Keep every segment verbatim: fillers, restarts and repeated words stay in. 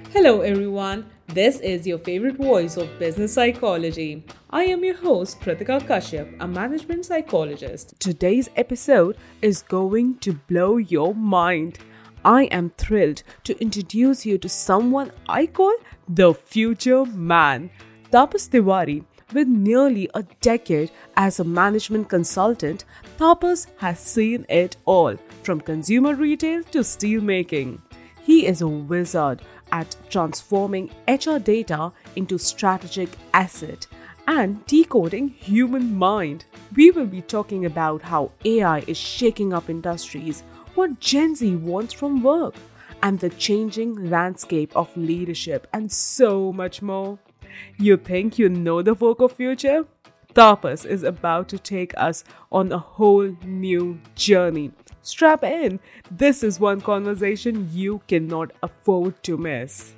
Hello, everyone. This is your favorite voice of business psychology. I am your host, Kritika Kashyap, a management psychologist. Today's episode is going to blow your mind. I am thrilled to introduce you to someone I call the future man, Tapas Tiwari. With nearly a decade as a management consultant, Tapas has seen it all, from consumer retail to steelmaking. He is a wizard at transforming H R data into strategic asset and decoding human mind. We will be talking about how A I is shaking up industries, what Gen Z wants from work, and the changing landscape of leadership, and so much more. You think you know the work of future? Tapas is about to take us on a whole new journey. Strap in. This is one conversation you cannot afford to miss.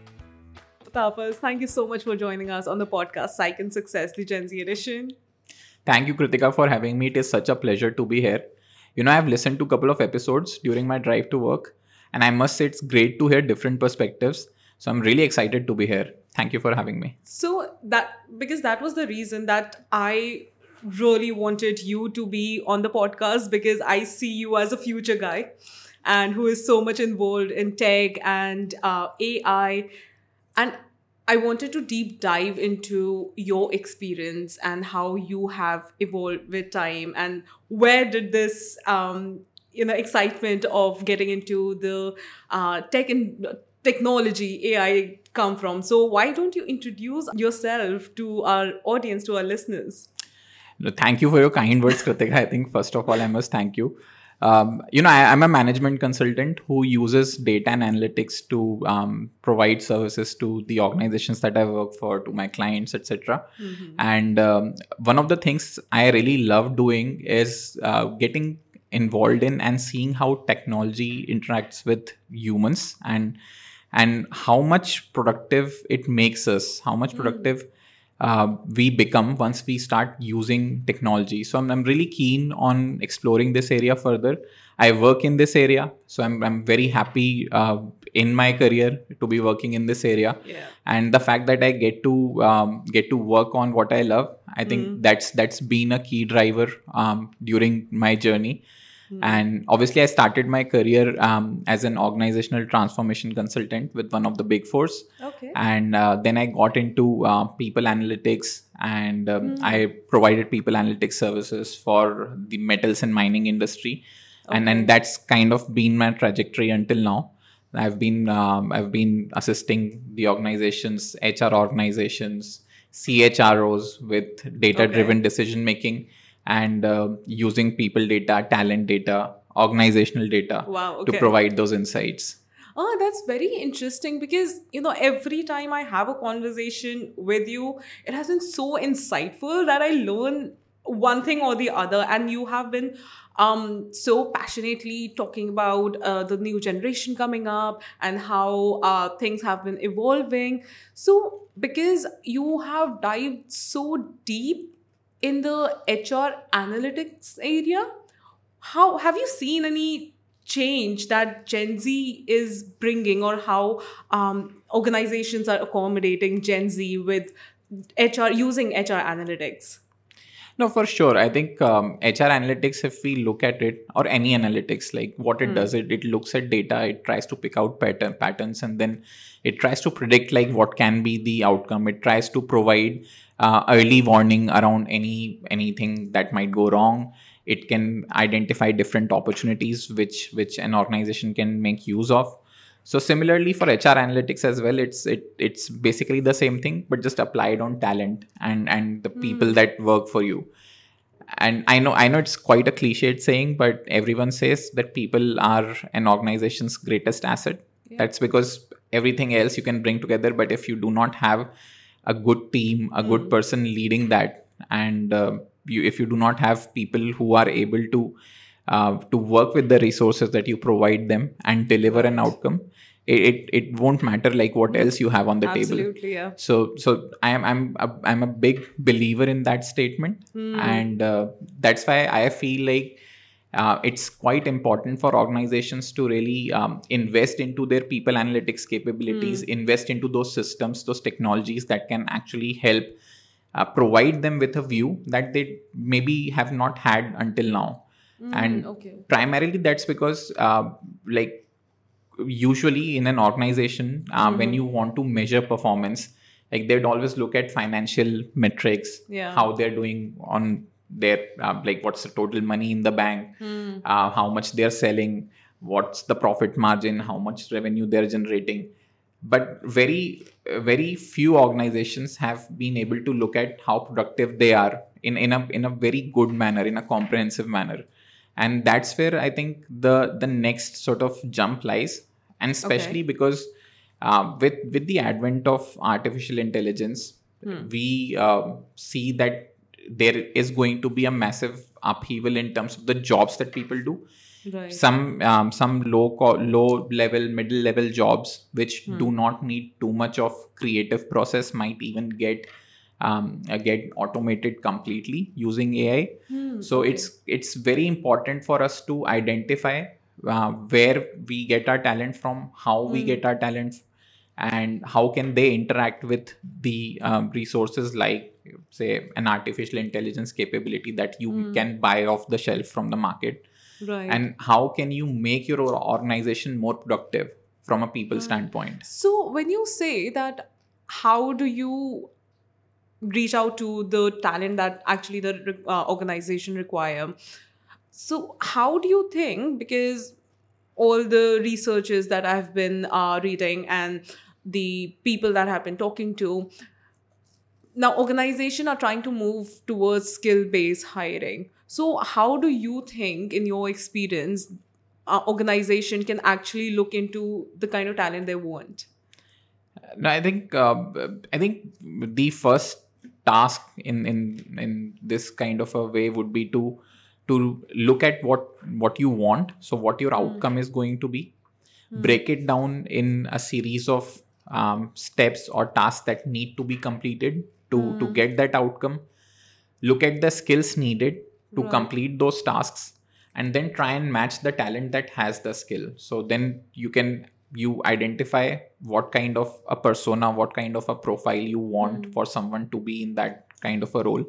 Tapas, thank you so much for joining us on the podcast Psych and Success, the Gen Z edition. Thank you, Kritika, for having me. It is such a pleasure to be here. You know, I've listened to a couple of episodes during my drive to work, and I must say it's great to hear different perspectives. So I'm really excited to be here. Thank you for having me. So that because that was the reason that I really wanted you to be on the podcast, because I see you as a future guy and who is so much involved in tech and uh, A I. And I wanted to deep dive into your experience and how you have evolved with time, and where did this um, you know excitement of getting into the uh, tech and technology A I come from. So why don't you introduce yourself to our audience, to our listeners? No, thank you for your kind words, Kritika. I think first of all, I must thank you. Um, you know, I, I'm a management consultant who uses data and analytics to um, provide services to the organizations that I work for, to my clients, et cetera. Mm-hmm. And um, one of the things I really love doing is uh, getting involved in and seeing how technology interacts with humans, and and how much productive it makes us, how much productive uh, we become once we start using technology. So I'm, I'm really keen on exploring this area further. I work in this area, so I'm, I'm very happy uh, in my career to be working in this area. Yeah. And the fact that I get to um, get to work on what I love, I think mm. that's that's been a key driver um, during my journey. Mm. And obviously, I started my career um, as an organizational transformation consultant with one of the big fours. Okay. And uh, then I got into uh, people analytics, and um, mm. I provided people analytics services for the metals and mining industry. Okay. And then that's kind of been my trajectory until now. I've been um, I've been assisting the organizations, H R organizations, C H R Os with data-driven okay. decision making. And uh, using people data, talent data, organizational data wow, okay. to provide those insights. Oh, that's very interesting, because, you know, every time I have a conversation with you, it has been so insightful that I learn one thing or the other. And you have been um, so passionately talking about uh, the new generation coming up and how uh, things have been evolving. So because you have dived so deep in the H R analytics area, how have you seen any change that Gen Z is bringing, or how um, organizations are accommodating Gen Z with H R, using H R analytics? No, for sure. I think um, H R analytics, if we look at it, or any analytics, like what it mm. does, it it looks at data, it tries to pick out pattern patterns, and then it tries to predict like what can be the outcome. It tries to provide uh, early warning around any anything that might go wrong. It can identify different opportunities which which an organization can make use of. So similarly for H R analytics as well, it's it it's basically the same thing, but just applied on talent and and the people mm. that work for you. And I know I know it's quite a cliched saying, but everyone says that people are an organization's greatest asset. Yeah. That's because everything else you can bring together, but if you do not have a good team, a mm. good person leading that, and uh, you if you do not have people who are able to uh, to work with the resources that you provide them and deliver an outcome, it, it it won't matter like what else you have on the Absolutely, table. Absolutely, yeah. So so I am I'm a, I'm a big believer in that statement, mm. and uh, that's why I feel like uh, it's quite important for organizations to really um, invest into their people analytics capabilities, Mm. invest into those systems, those technologies that can actually help uh, provide them with a view that they maybe have not had until now. Mm, And okay. primarily that's because uh, like usually in an organization, uh, when you want to measure performance, like they'd always look at financial metrics, Yeah. how they're doing on their uh, like what's the total money in the bank, uh, how much they're selling, what's the profit margin, how much revenue they're generating. But very very few organizations have been able to look at how productive they are in, in a in a very good manner, in a comprehensive manner. And that's where I think the the next sort of jump lies. And especially Okay. because uh, with with the advent of artificial intelligence, we uh, see that there is going to be a massive upheaval in terms of the jobs that people do. Right. Some um, some low co- low level, middle level jobs which do not need too much of creative process might even get um, uh, get automated completely using A I. So okay. it's it's very important for us to identify uh, where we get our talent from, how we get our talent, and how can they interact with the um, resources like say an artificial intelligence capability that you can buy off the shelf from the market. Right. And how can you make your organization more productive from a people standpoint? So when you say that, how do you reach out to the talent that actually the uh, organization require? So how do you think, because all the researches that I've been uh, reading and the people that I've been talking to, now organization are trying to move towards skill based hiring. So how do you think, in your experience, uh, organization can actually look into the kind of talent they want? No, I think uh, I think the first task in in in this kind of a way would be to to look at what what you want. So what your outcome is going to be. Break it down in a series of um, steps or tasks that need to be completed to to get that outcome. Look at the skills needed to Right. complete those tasks, and then try and match the talent that has the skill. So then you can you identify what kind of a persona, what kind of a profile you want for someone to be in that kind of a role.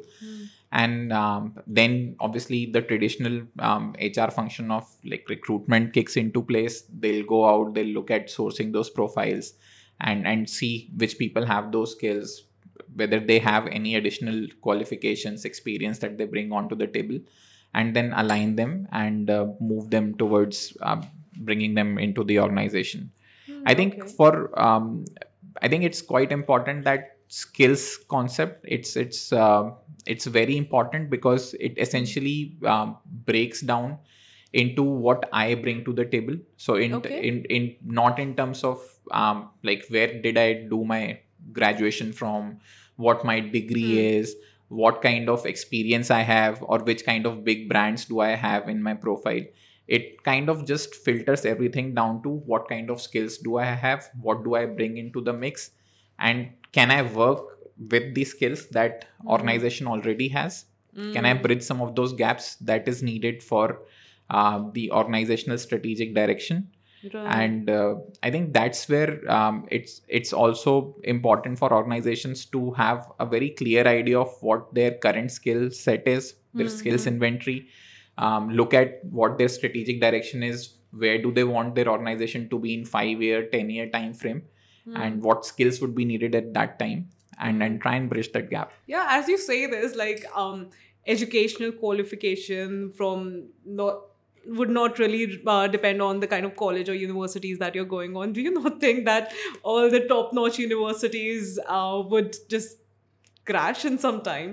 And um, then obviously the traditional um, H R function of like recruitment kicks into place. They'll go out, they'll look at sourcing those profiles and and see which people have those skills, whether they have any additional qualifications, experience that they bring onto the table, and then align them and uh, move them towards uh, bringing them into the organization. I think okay. for um, I think it's quite important that skills concept. It's it's uh, it's very important because it essentially um, breaks down into what I bring to the table. So in Okay. in in not in terms of um, like where did I do my graduation from, what my degree is, what kind of experience I have, or which kind of big brands do I have in my profile. It kind of just filters everything down to what kind of skills do I have, what do I bring into the mix, and can I work with the skills that organization already has. Can I bridge some of those gaps that is needed for uh, the organizational strategic direction. Right. And uh, I think that's where um, it's it's also important for organizations to have a very clear idea of what their current skill set is, their skills inventory. Um, look at what their strategic direction is, where do they want their organization to be in five year ten year time frame, and what skills would be needed at that time, and then try and bridge that gap. Yeah, as you say this, like um educational qualification from not would not really uh, depend on the kind of college or universities that you're going on. Do you not think that all the top notch universities uh, would just crash in some time?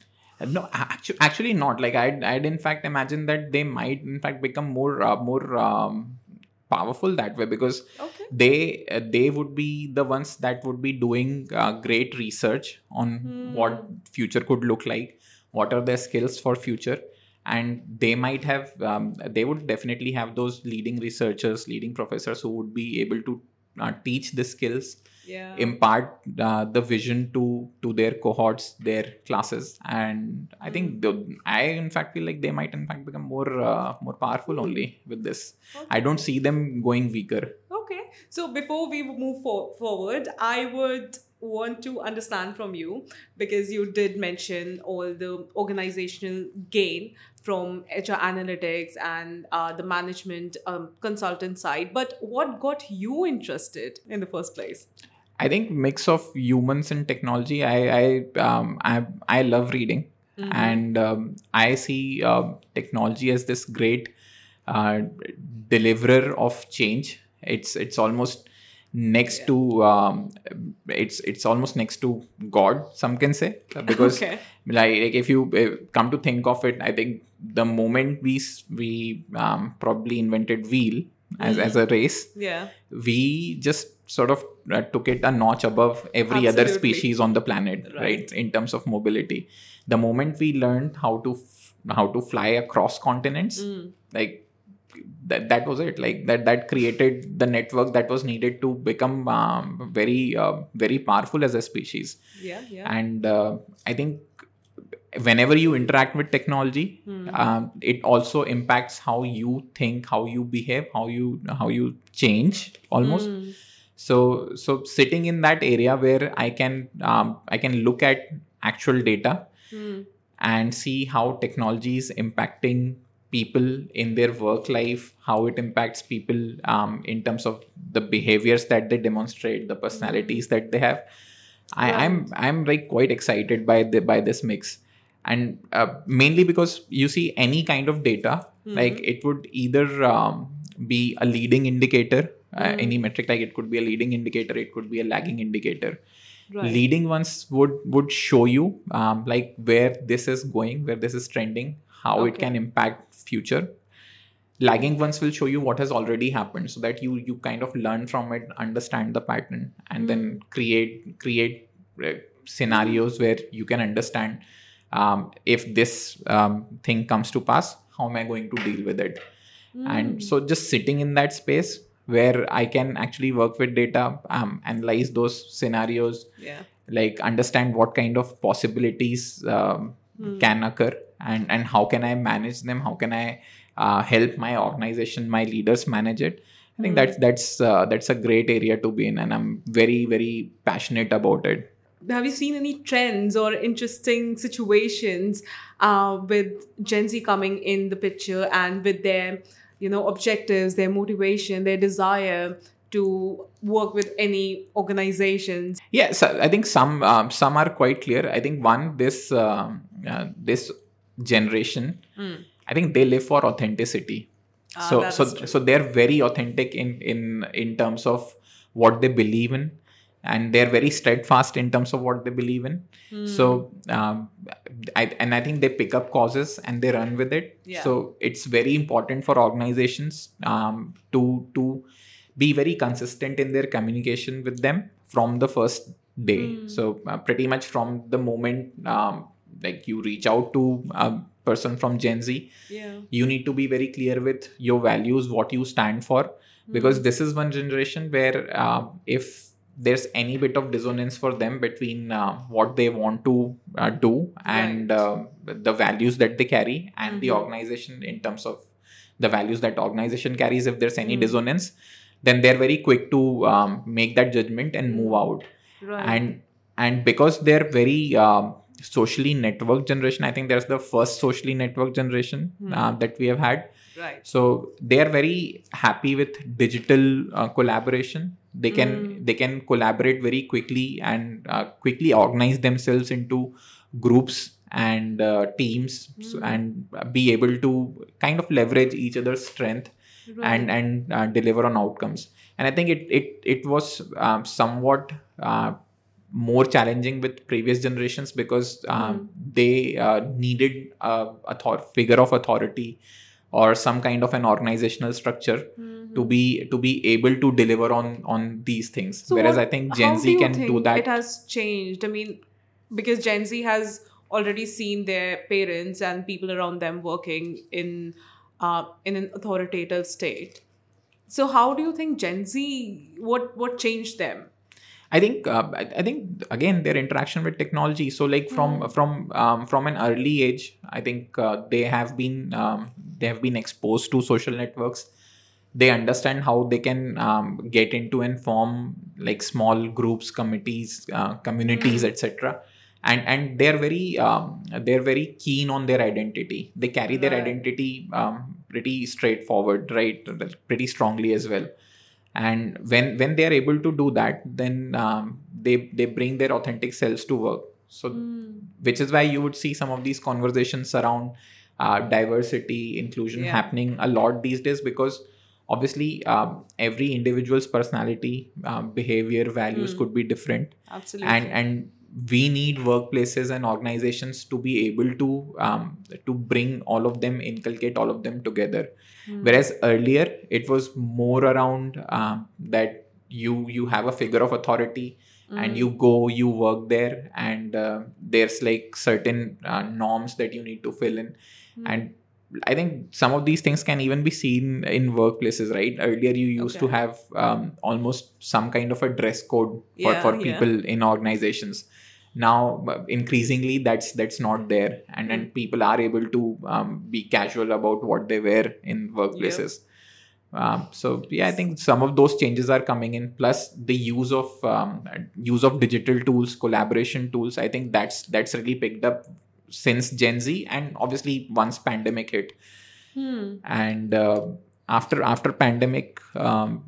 No, actually, actually not. Like I'd, I'd in fact imagine that they might in fact become more, uh, more um, powerful that way, because Okay. they uh, they would be the ones that would be doing uh, great research on what future could look like, what are their skills for future, and they might have um, they would definitely have those leading researchers, leading professors who would be able to uh, teach the skills, Yeah. impart uh, the vision to to their cohorts, their classes, and I think the, I in fact feel like they might in fact become more uh, more powerful only with this. I don't see them going weaker. Okay. So before we move for- forward, I would want to understand from you, because you did mention all the organizational gain from H R analytics and uh, the management um, consultant side. But what got you interested in the first place? I think mix of humans and technology. I I um, I I love reading, and um, I see uh, technology as this great uh, deliverer of change. It's it's almost next to um, it's it's almost next to God. Some can say, because Okay. like, like if you uh, come to think of it, I think the moment we s- we um, probably invented wheel as as a race, Yeah. we just sort of uh, took it a notch above every other Absolutely. species on the planet, right. Right. In terms of mobility. The moment we learned how to f- how to fly across continents, like that that was it. Like that that created the network that was needed to become um, very uh, very powerful as a species. Yeah. Yeah. And uh, I think whenever you interact with technology, um, it also impacts how you think, how you behave, how you how you change almost. So so sitting in that area where I can um, I can look at actual data and see how technology is impacting people in their work life, how it impacts people um, in terms of the behaviors that they demonstrate, the personalities that they have. I, I'm I'm like quite excited by the by this mix, and uh, mainly because you see any kind of data, like it would either um, be a leading indicator, uh, any metric, like it could be a leading indicator, it could be a lagging indicator. Right. Leading ones would would show you um, like where this is going, where this is trending, how it Okay. can impact future. Lagging ones will show you what has already happened, so that you you kind of learn from it, understand the pattern, and then create create uh, scenarios where you can understand um, if this um, thing comes to pass, how am I going to deal with it. And so just sitting in that space where I can actually work with data, um, analyze those scenarios, Yeah. like understand what kind of possibilities um, can occur, and and how can I manage them, how can I uh, help my organization, my leaders manage it. I think that's that's uh, that's a great area to be in, and I'm very very passionate about it. Have you seen any trends or interesting situations uh, with Gen Z coming in the picture, and with their, you know, objectives, their motivation, their desire to work with any organizations? Yeah, so I think some um, some are quite clear. I think one, this um, uh, this generation, I think they live for authenticity. Ah, so that so is true. so they're very authentic in in in terms of what they believe in, and they're very steadfast in terms of what they believe in. So um, I, and I think they pick up causes and they run with it. Yeah. So it's very important for organizations um, to to be very consistent in their communication with them from the first day. So uh, pretty much from the moment um, like you reach out to a person from Gen Z, Yeah. you need to be very clear with your values, what you stand for, because this is one generation where uh, if there's any bit of dissonance for them between uh, what they want to uh, do and Right. uh, the values that they carry and the organization, in terms of the values that organization carries, if there's any dissonance, then they're very quick to um, make that judgment and move out. Right. and and because they're very um, socially networked generation, I think there's the first socially networked generation uh, that we have had. Right. So they are very happy with digital uh, collaboration. They can they can collaborate very quickly and uh, quickly organize themselves into groups and uh, teams, so, and be able to kind of leverage each other's strength and and uh, deliver on outcomes. And I think it it it was um, somewhat uh, more challenging with previous generations, because um, they uh, needed a author- figure of authority or some kind of an organizational structure to be to be able to deliver on on these things. So Whereas what- I think Gen how Z do you can think do that. It has changed. I mean, because Gen Z has already seen their parents and people around them working in uh, in an authoritative state. So how do you think Gen Z, what what changed them? I think uh, I, I think again their interaction with technology. So like from mm. from um, from an early age, I think uh, they have been um, they have been exposed to social networks. They understand how they can um, get into and form like small groups, committees, uh, communities, mm. et cetera. And and they're very um, they're very keen on their identity. They carry their right. identity um, pretty straightforward, right? Pretty strongly as well. And when when they are able to do that, then um, they they bring their authentic selves to work. So mm. which is why you would see some of these conversations around uh, diversity, inclusion yeah. happening a lot these days, because obviously um, every individual's personality, uh, behavior, values mm. could be different. Absolutely. And and we need workplaces and organizations to be able to um, to bring all of them, inculcate all of them together. Mm. Whereas earlier it was more around uh, that you you have a figure of authority mm. and you go, you work there, and uh, there's like certain uh, norms that you need to fill in. Mm. And I think some of these things can even be seen in workplaces, right? Earlier, you used okay. to have um, almost some kind of a dress code for, yeah, for people yeah. in organizations. Now, increasingly, that's that's not there, and then mm. people are able to um, be casual about what they wear in workplaces. Yep. Um, so yeah, I think some of those changes are coming in. Plus, the use of um, use of digital tools, collaboration tools. I think that's that's really picked up since Gen Z, and obviously once pandemic hit. Hmm. And uh, after after pandemic, um,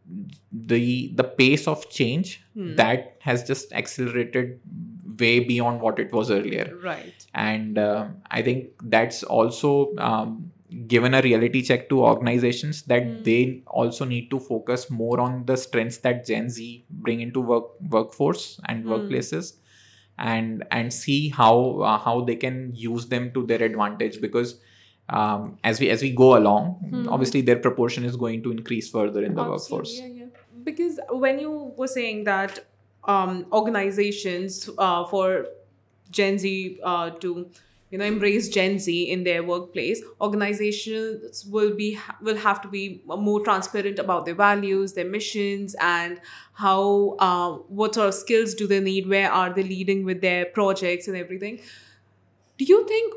the the pace of change hmm. that has just accelerated way beyond what it was earlier. Right. And uh, I think that's also um, given a reality check to organizations that hmm. they also need to focus more on the strengths that Gen Z bring into work workforce and hmm. workplaces. And and see how uh, how they can use them to their advantage, because um, as we as we go along, hmm. obviously their proportion is going to increase further in the Absolutely, workforce. Yeah, yeah. Because when you were saying that um, organizations uh, for Gen Z uh, to you know embrace Gen Z in their workplace, organizations will be will have to be more transparent about their values, their missions, and how uh, what sort of skills do they need, where are they leading with their projects and everything. Do you think,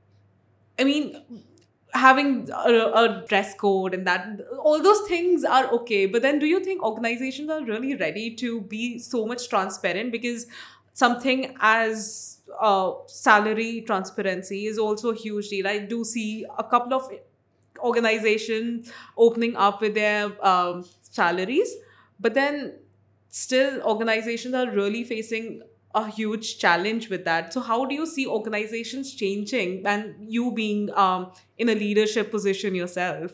I mean, having a, a dress code and that, all those things are okay, but then do you think organizations are really ready to be so much transparent? Because something as uh, salary transparency is also a huge deal. I do see a couple of organizations opening up with their um, salaries, but then still organizations are really facing a huge challenge with that. So how do you see organizations changing, and you being um, in a leadership position yourself?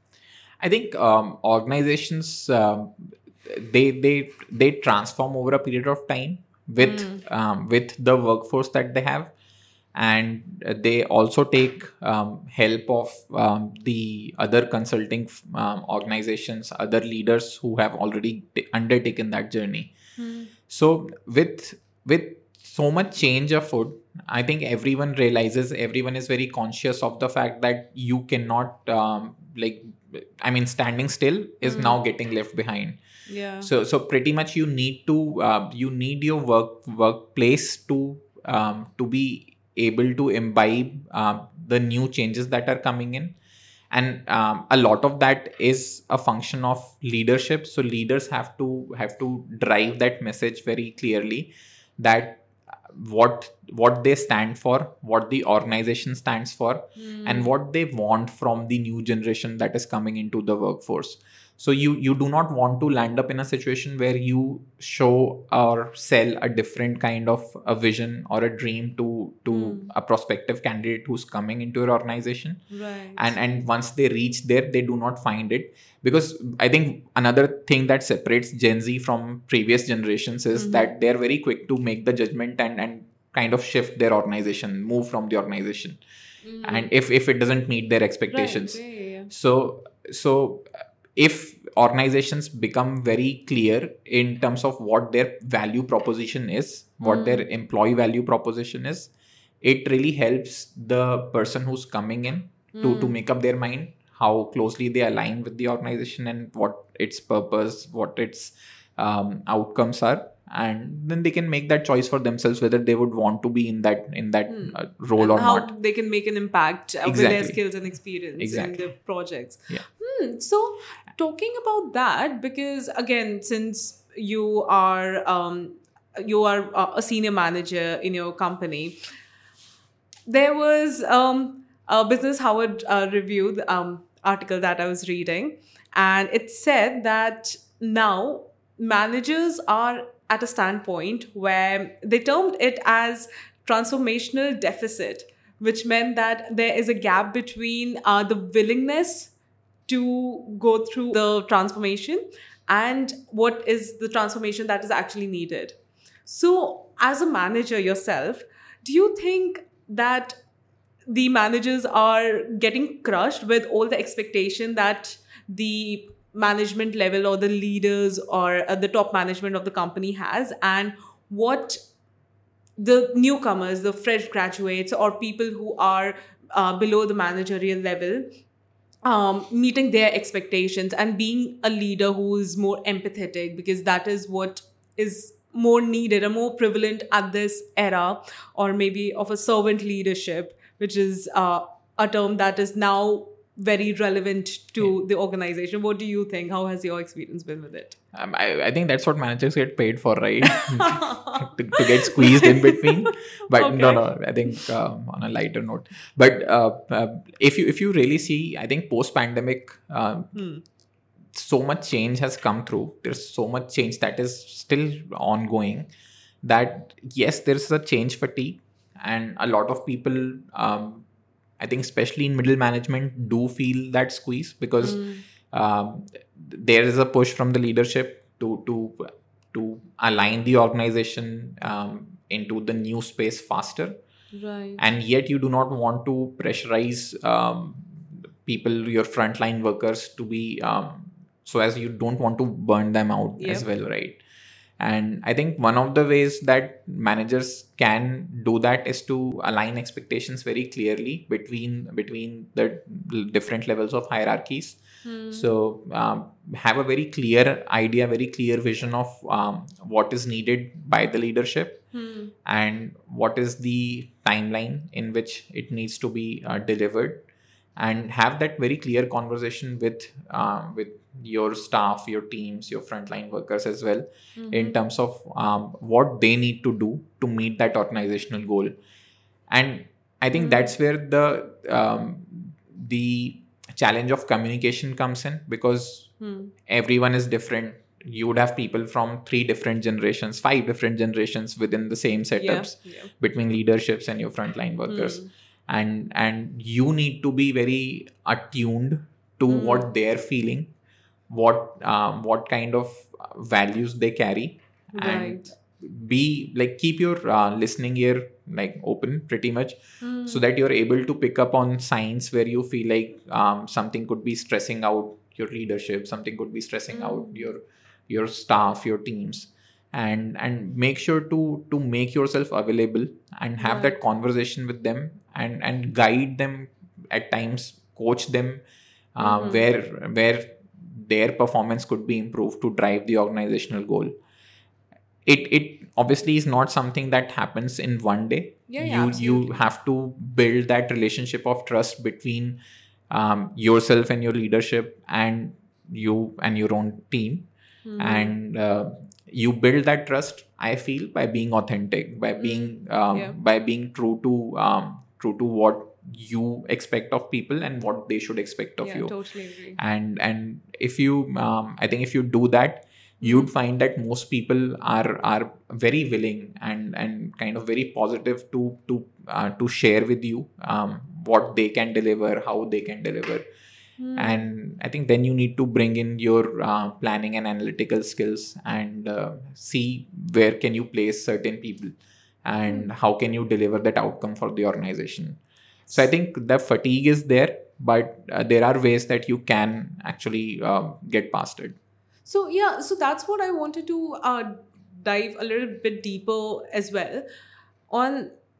I think um, organizations, um, they they they transform over a period of time with mm. um, with the workforce that they have, and they also take um, help of um, the other consulting um, organizations, other leaders who have already t- undertaken that journey. Mm. So with with so much change afoot, I think everyone realizes, everyone is very conscious of the fact that you cannot um, like I mean standing still is mm. now getting left behind. Yeah. So so pretty much you need to uh, you need your work workplace to um, to be able to imbibe uh, the new changes that are coming in, and um, a lot of that is a function of leadership. So leaders have to have to drive that message very clearly, that what what they stand for, what the organization stands for, mm. and what they want from the new generation that is coming into the workforce. So you you do not want to land up in a situation where you show or sell a different kind of a vision or a dream to to mm. a prospective candidate who's coming into your organization. Right. And and once they reach there, they do not find it. Because I think another thing that separates Gen Z from previous generations is mm-hmm. that they're very quick to make the judgment and, and kind of shift their organization, move from the organization. Mm. And if, if it doesn't meet their expectations. Right. Yeah, yeah. So, so if organizations become very clear in terms of what their value proposition is, what mm. their employee value proposition is, it really helps the person who's coming in to, mm. to make up their mind how closely they align with the organization and what its purpose, what its um, outcomes are, and then they can make that choice for themselves whether they would want to be in that in that Hmm. uh, role And or how not. they can make an impact uh, with their Exactly. skills and experience in Exactly. their projects. Yeah. Hmm. So talking about that, because again, since you are um, you are uh, a senior manager in your company, there was um, a Business Howard uh, review the, um, article that I was reading, and it said that now managers are at a standpoint where they termed it as transformational deficit, which meant that there is a gap between uh, the willingness to go through the transformation and what is the transformation that is actually needed. So, as a manager yourself, do you think that the managers are getting crushed with all the expectation that the management level or the leaders or uh, the top management of the company has, and what the newcomers, the fresh graduates, or people who are uh, below the managerial level, um, meeting their expectations and being a leader who is more empathetic, because that is what is more needed and more prevalent at this era, or maybe of a servant leadership, which is uh, a term that is now very relevant to the organization. What do you think? How has your experience been with it? Um, I, I think that's what managers get paid for, right? to, to get squeezed in between. But no, Okay. no. I think um, on a lighter note. But uh, uh, if you if you really see, I think post pandemic, um, Hmm. so much change has come through. There's so much change that is still ongoing. That yes, there's a change fatigue, and a lot of people. Um, I think especially in middle management do feel that squeeze because um, there is a push from the leadership to to to align the organization um, into the new space faster, Right. and yet you do not want to pressurize um, people, your frontline workers, to be um, so as you don't want to burn them out as Yep. well, right? And I think one of the ways that managers can do that is to align expectations very clearly between between the different levels of hierarchies. So um, have a very clear idea, very clear vision of um, what is needed by the leadership and what is the timeline in which it needs to be uh, delivered, and have that very clear conversation with uh, with your staff, your teams, your frontline workers as well, in terms of um, what they need to do to meet that organizational goal. And I think that's where the um, the challenge of communication comes in, because everyone is different. You would have people from three different generations, five different generations within the same setups Yeah, yeah. between leaderships and your frontline workers. And and you need to be very attuned to what they're feeling, what um, what kind of values they carry, and Right. be like keep your uh, listening ear like open pretty much, so that you're able to pick up on signs where you feel like um, something could be stressing out your leadership, something could be stressing out your your staff, your teams, and and make sure to to make yourself available and have that conversation with them, and and guide them at times, coach them uh, where where their performance could be improved to drive the organizational goal. It it obviously is not something that happens in one day. Yeah, yeah, you you absolutely. have to build that relationship of trust between um, yourself and your leadership, and you and your own team. And uh, you build that trust, I feel, by being authentic, by being um, Yeah. by being true to um, true to what you expect of people and what they should expect of Yeah, you. totally agree. and and if you um, I think if you do that, you'd find that most people are are very willing and and kind of very positive to to uh, to share with you um, what they can deliver, how they can deliver. And I think then you need to bring in your uh, planning and analytical skills, and uh, see where can you place certain people and how can you deliver that outcome for the organization. So I think the fatigue is there, but uh, there are ways that you can actually uh, get past it. So yeah, so that's what I wanted to uh, dive a little bit deeper as well on.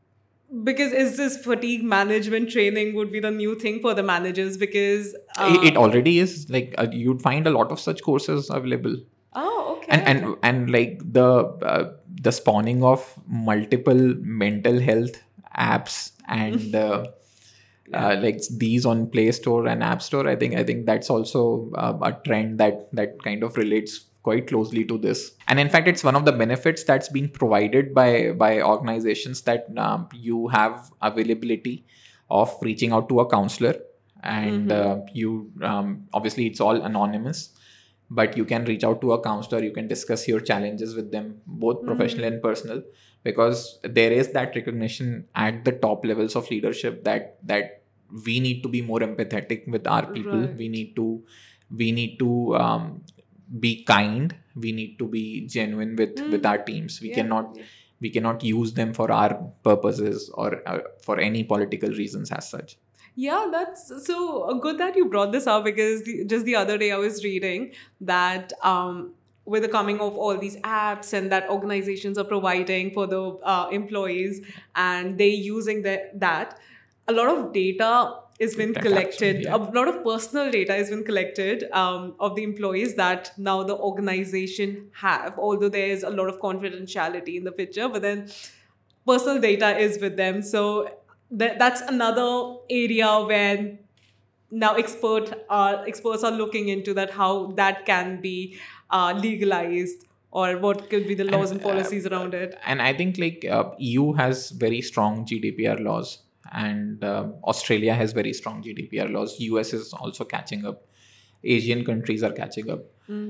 because is this fatigue management training would be the new thing for the managers? Because uh, it, it already is. Like uh, you'd find a lot of such courses available. Oh, okay. And and okay. and like the uh, the spawning of multiple mental health apps and uh, Yeah. uh, like these on Play Store and App Store. I think I think that's also uh, a trend that that kind of relates quite closely to this. And in fact, it's one of the benefits that's being provided by by organizations that um, you have availability of reaching out to a counselor, and uh, you um, obviously it's all anonymous, but you can reach out to a counselor. You can discuss your challenges with them, both professional and personal, because there is that recognition at the top levels of leadership that that we need to be more empathetic with our people. Right. We need to we need to um, be kind. We need to be genuine with with our teams. We Yeah. cannot we cannot use them for our purposes or uh, for any political reasons as such. Yeah, that's so good that you brought this up, because the, just the other day I was reading that um, with the coming of all these apps and that organizations are providing for the uh, employees, and they using the, that, a lot of data has been Data collected, capture, yeah. a lot of personal data has been collected um, of the employees that now the organization have, although there is a lot of confidentiality in the picture, but then personal data is with them. So th- that's another area where now expert are experts are looking into that, how that can be uh, legalized, or what could be the laws and, And, uh, policies around it. And I think like uh, E U has very strong G D P R laws, and uh, Australia has very strong G D P R laws. U S is also catching up. Asian countries are catching up.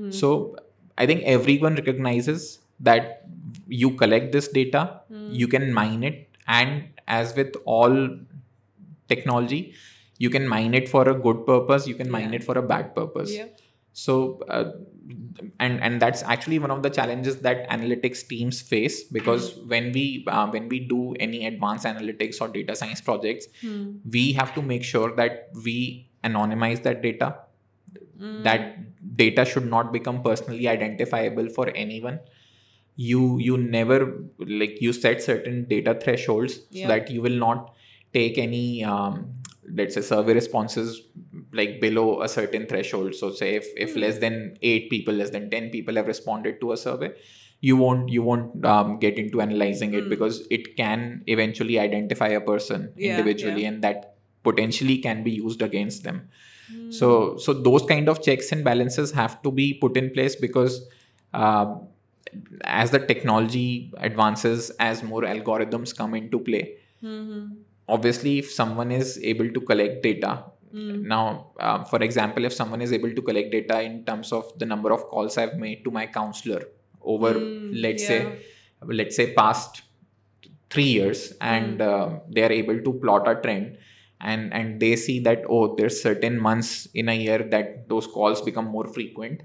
So I think everyone recognizes that you collect this data, you can mine it, and as with all technology, you can mine it for a good purpose, you can mine Yeah. it for a bad purpose. Yeah. So uh, and and that's actually one of the challenges that analytics teams face, because when we uh, when we do any advanced analytics or data science projects, we have to make sure that we anonymize that data. That data should not become personally identifiable for anyone. You you never, like, you set certain data thresholds Yeah. so that you will not take any um, let's say survey responses like below a certain threshold. So say if, if less than eight people, less than ten people have responded to a survey, you won't you won't um, get into analyzing it, because it can eventually identify a person Yeah, individually, yeah. and that potentially can be used against them. So so those kind of checks and balances have to be put in place, because uh, as the technology advances, as more algorithms come into play, obviously if someone is able to collect data now, uh, for example, if someone is able to collect data in terms of the number of calls I've made to my counselor over, let's yeah. say let's say past three years, and uh, they are able to plot a trend, and and they see that, oh, there's certain months in a year that those calls become more frequent,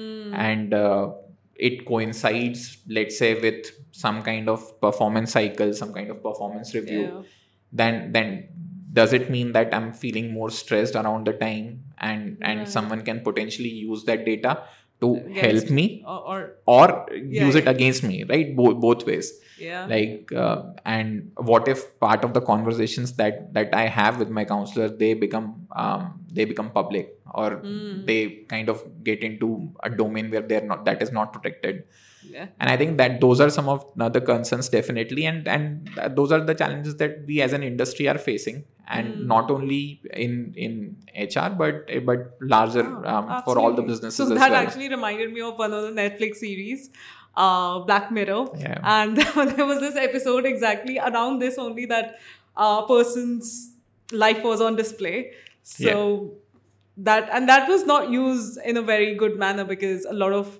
and uh, it coincides, let's say, with some kind of performance cycle, some kind of performance review. Yeah. then then does it mean that I'm feeling more stressed around the time, and and Right. someone can potentially use that data to Against- help me, or, or or Yeah, use it yeah. against me, right? Both both ways. yeah. Like uh, and what if part of the conversations that that I have with my counselor, they become um, they become public, or they kind of get into a domain where they're not that is not protected. Yeah. And I think that those are some of the concerns, definitely, and and those are the challenges that we as an industry are facing, and not only in in H R, but but larger um, for all the Absolutely. businesses So as that well. actually reminded me of one of the Netflix series, uh, Black Mirror. Yeah. And there was this episode exactly around this only, that a person's life was on display. So that, and that was not used in a very good manner, because a lot of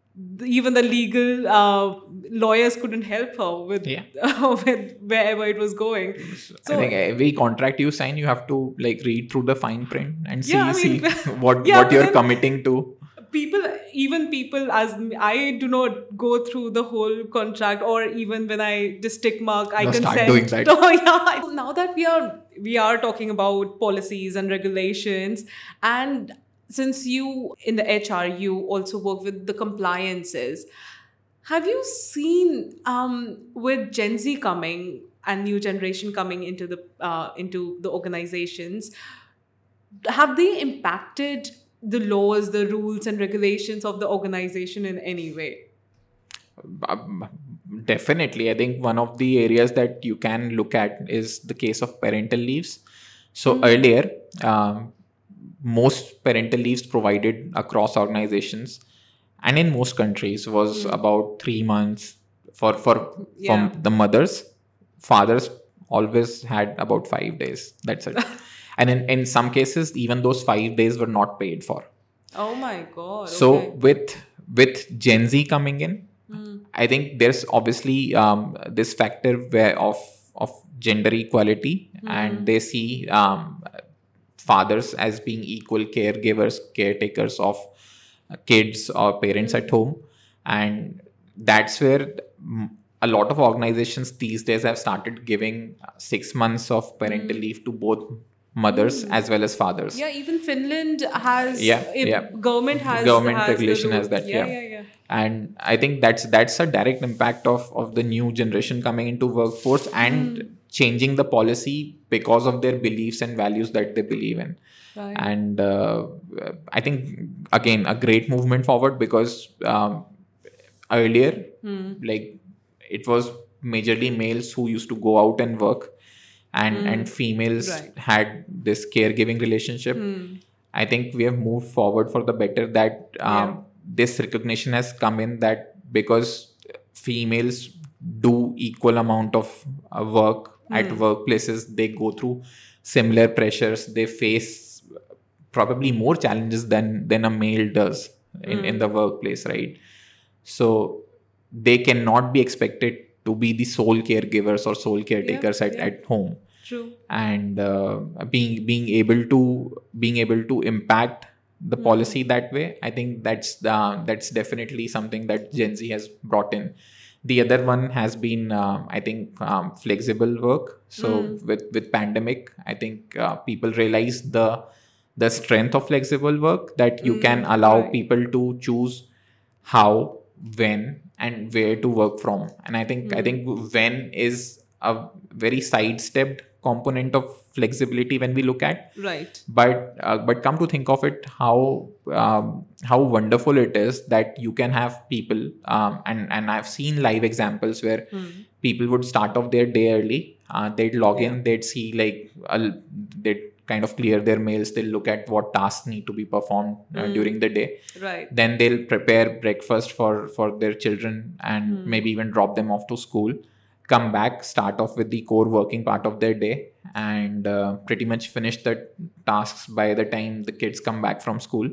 even the legal uh, lawyers couldn't help her with, Yeah. with wherever it was going. So I think every contract you sign, you have to like read through the fine print and see Yeah, I mean, see what yeah, what but you're then- committing to. people, even people as me, I do not go through the whole contract, or even when I just tick mark, I No, start consent. doing that. Oh, yeah. Now that we are we are talking about policies and regulations, and since you in the H R, you also work with the compliances. Have you seen um, with Gen Z coming, and new generation coming into the uh, into the organizations, have they impacted the laws, the rules and regulations of the organization in any way? Um, Definitely. I think one of the areas that you can look at is the case of parental leaves. So earlier, um, most parental leaves provided across organizations and in most countries was about three months for, for Yeah. from the mothers. Fathers always had about five days. That's it. And in, in some cases, even those five days were not paid for. Oh my God. So okay. with with Gen Z coming in, I think there's obviously um, this factor where of of gender equality, and they see um, fathers as being equal caregivers, caretakers of uh, kids or parents at home, and that's where mm, a lot of organizations these days have started giving uh, six months of parental leave to both mothers as well as fathers. Yeah, even Finland has. Yeah, if yeah. Government has. Government has the regulation has rules. that. Yeah, Yeah, yeah, yeah. and I think that's that's a direct impact of of the new generation coming into workforce and changing the policy because of their beliefs and values that they believe in. Right. And uh, I think again a great movement forward, because um, earlier like it was majorly males who used to go out and work, and and females Right. had this caregiving relationship. I think we have moved forward for the better, that um, Yeah. this recognition has come in, that because females do equal amount of uh, work at workplaces, they go through similar pressures, they face probably more challenges than than a male does in, in the workplace, right? So they cannot be expected to be the sole caregivers or sole caretakers at, yeah. at home. True. And uh, being being able to being able to impact the policy that way, I think that's the, that's definitely something that Gen Z has brought in. The other one has been um, I think um, flexible work. So with with pandemic, I think uh, people realize the the strength of flexible work, that you can allow right. people to choose how, when and where to work from. And I think I think when is a very sidestepped component of flexibility when we look at. Right. But uh, but come to think of it, how um, how wonderful it is that you can have people um, and and I've seen live examples where people would start off their day early. Uh, they'd log in, they'd see like uh, they'd kind of clear their mails, they'll look at what tasks need to be performed uh, during the day. Right. Then they'll prepare breakfast for for their children and maybe even drop them off to school, come back, start off with the core working part of their day, and uh, pretty much finish the tasks by the time the kids come back from school,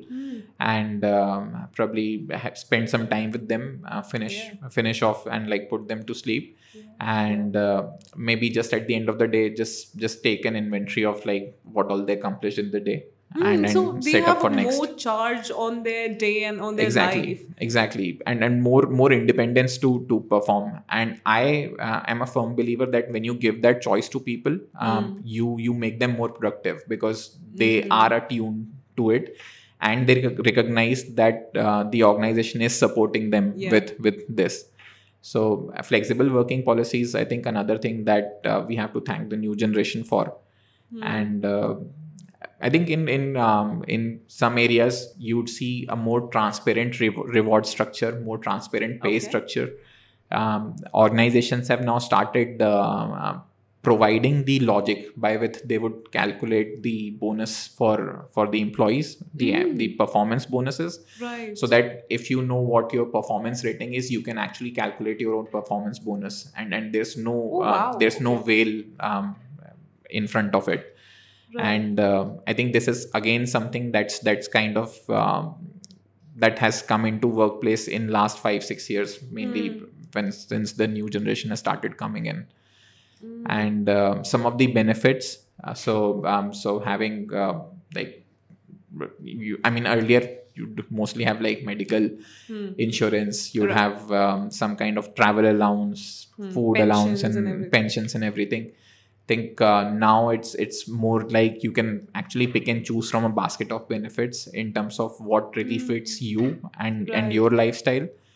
and um, probably have spend some time with them, uh, finish finish off and like put them to sleep, and uh, maybe just at the end of the day just just take an inventory of like what all they accomplished in the day, and then so they set have up for next. more charge on their day and on their Exactly, life. exactly, and and more more independence to to perform. And I uh, am a firm believer that when you give that choice to people, um, you you make them more productive, because they are attuned to it, and they rec- recognize that uh, the organization is supporting them Yeah. with with this. So uh, flexible working policies, I think another thing that uh, we have to thank the new generation for. And uh, I think in in um, in some areas you'd see a more transparent re- reward structure, more transparent pay Okay. structure. Um, organizations have now started uh, uh, providing the logic by which they would calculate the bonus for for the employees, the the performance bonuses. Right. So that if you know what your performance rating is, you can actually calculate your own performance bonus, and and there's no Oh, uh, wow. there's no veil um, in front of it. And uh, I think this is again something that's that's kind of um, that has come into workplace in last five six years, mainly when since the new generation has started coming in. And uh, some of the benefits, uh, so um, so having uh, like you, I mean earlier you'd mostly have like medical insurance, you'd Right. have um, some kind of travel allowance, food allowance, Pensions and, and everything. pensions and everything. Think uh, now it's it's more like you can actually pick and choose from a basket of benefits in terms of what really fits you and and Right. your lifestyle.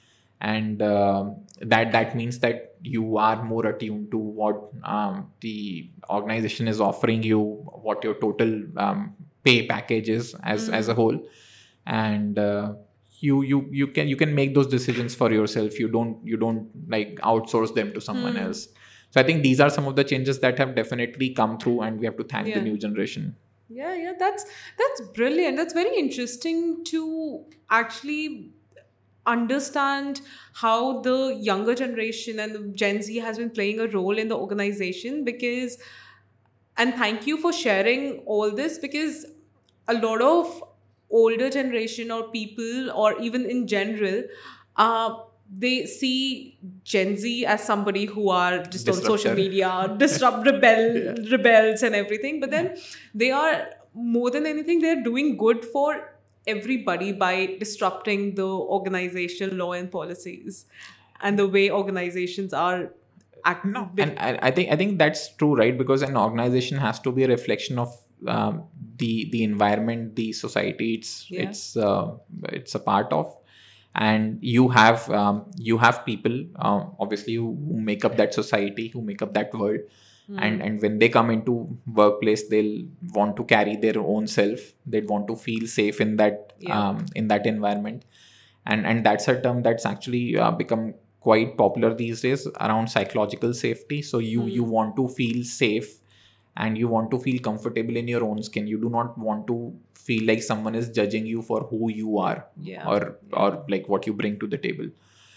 and uh, that that means that you are more attuned to what um, the organization is offering you, what your total um, pay package is as Mm. as a whole, and uh, you you you can you can make those decisions for yourself. You don't you don't like outsource them to someone Hmm. else. So I think these are some of the changes that have definitely come through, and we have to thank the Yeah. new generation. Yeah, yeah, that's that's brilliant. That's very interesting to actually understand how the younger generation and the Gen Z has been playing a role in the organization. Because, and thank you for sharing all this, because a lot of older generation or people, or even in general, uh they see Gen Z as somebody who are just on social Disruptor. media, disrupt, rebel, Yeah. rebels and everything. But Yeah. then they are, more than anything, they're doing good for everybody by disrupting the organizational law and policies and the way organizations are act. No, and I, I think I think that's true, right? Because an organization has to be a reflection of um, the the environment, the society it's Yeah. it's uh, it's a part of, and you have um, you have people um, obviously who, who make up that society, who make up that world, and and when they come into workplace, they'll want to carry their own self. They'd want to feel safe in that Yeah. um, in that environment, and and that's a term that's actually uh, become quite popular these days around psychological safety. So you you want to feel safe, and you want to feel comfortable in your own skin. You do not want to feel like someone is judging you for who you are, Yeah. or or like what you bring to the table.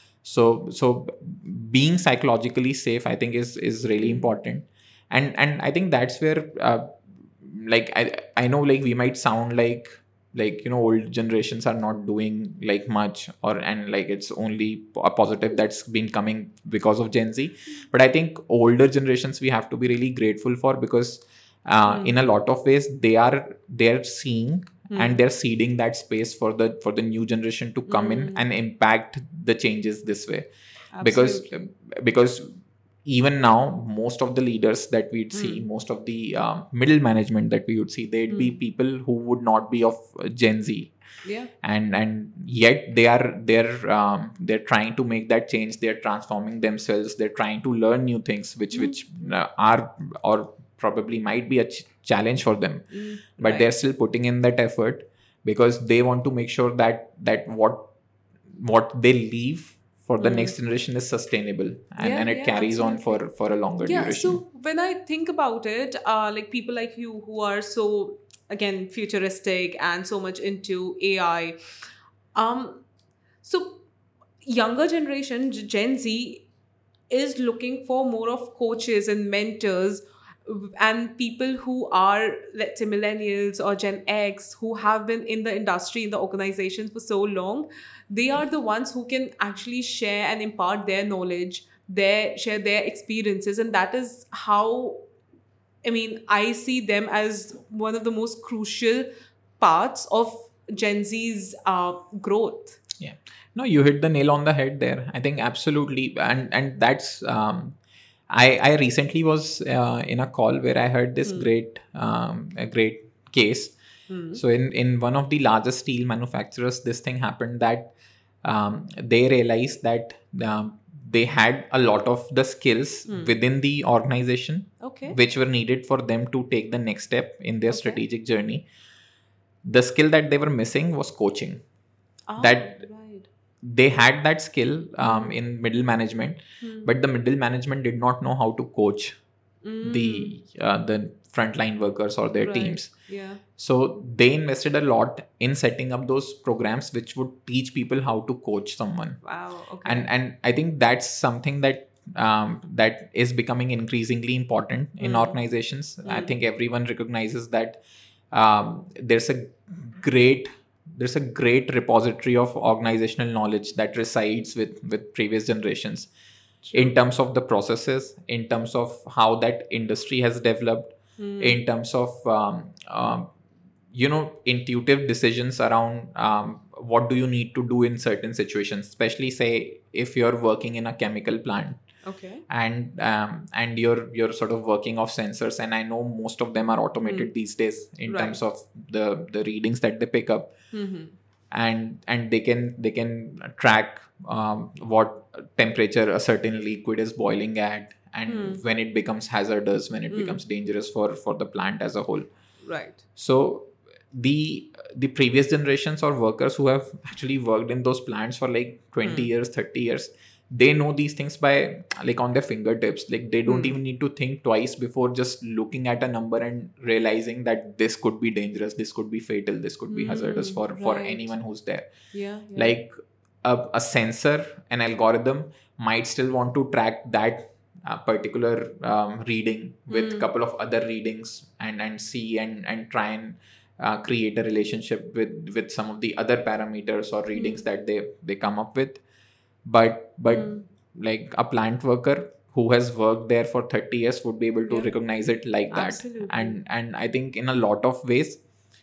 So so being psychologically safe, I think, is is really important, and and I think that's where uh, like I I know, like, we might sound like like you know old generations are not doing like much, or and like it's only a positive that's been coming because of Gen Z. But I think older generations we have to be really grateful for, because uh, in a lot of ways they are they're seeing and they're seeding that space for the for the new generation to come in and impact the changes this way. because Absolutely. because even now, most of the leaders that we'd see, most of the um, middle management that we would see, they'd be people who would not be of uh, Gen Z, Yeah. and and yet they are they're um, they're trying to make that change. They're transforming themselves. They're trying to learn new things, which which uh, are or probably might be a ch- challenge for them, but Right. they're still putting in that effort, because they want to make sure that that what what they leave for the next generation is sustainable, and, Yeah, and it yeah, carries on absolutely. for for a longer Yeah, duration. so when I think about it, uh, like people like you who are so, again, futuristic and so much into A I, um, so younger generation, G- Gen Z, is looking for more of coaches and mentors, w- and people who are, let's say, millennials or Gen X, who have been in the industry, in the organization for so long. They are the ones who can actually share and impart their knowledge, their share their experiences, and that is how, I mean, I see them as one of the most crucial parts of Gen Z's uh, growth. Yeah, no, you hit the nail on the head there. I think absolutely, and and that's um, I I recently was uh, in a call where I heard this great um, a great case. So in in one of the largest steel manufacturers, this thing happened that um, they realized that um, they had a lot of the skills within the organization, Okay. which were needed for them to take the next step in their Okay. strategic journey. The skill that they were missing was coaching. Ah, That right. they had that skill um, in middle management, but the middle management did not know how to coach the uh, the frontline workers or their Right. teams. Yeah. So they invested a lot in setting up those programs which would teach people how to coach someone. Wow. Okay. And and I think that's something that um, that is becoming increasingly important in organizations. I think everyone recognizes that um, there's a great there's a great repository of organizational knowledge that resides with with previous generations, in terms of the processes, in terms of how that industry has developed, in terms of um, um, you know intuitive decisions around um, what do you need to do in certain situations, especially say if you're working in a chemical plant, Okay. and um, and you're you're sort of working off sensors, and I know most of them are automated these days in Right. terms of the the readings that they pick up, and and they can they can track um, what temperature a certain liquid is boiling at, and mm. when it becomes hazardous, when it mm. becomes dangerous for for the plant as a whole. Right. So the the previous generations or workers who have actually worked in those plants for like twenty mm. years, thirty years, they know these things by like on their fingertips. Like they don't mm. even need to think twice before just looking at a number and realizing that this could be dangerous, this could be fatal, this could be mm. hazardous for right. for anyone who's there. Yeah, yeah. Like a, a sensor, an algorithm might still want to track that uh, particular um, reading with a mm. couple of other readings and and see and and try and uh, create a relationship with with some of the other parameters or readings mm. that they they come up with. But but mm. like a plant worker who has worked there for thirty years would be able to yeah. recognize it like that. Absolutely. And and I think in a lot of ways,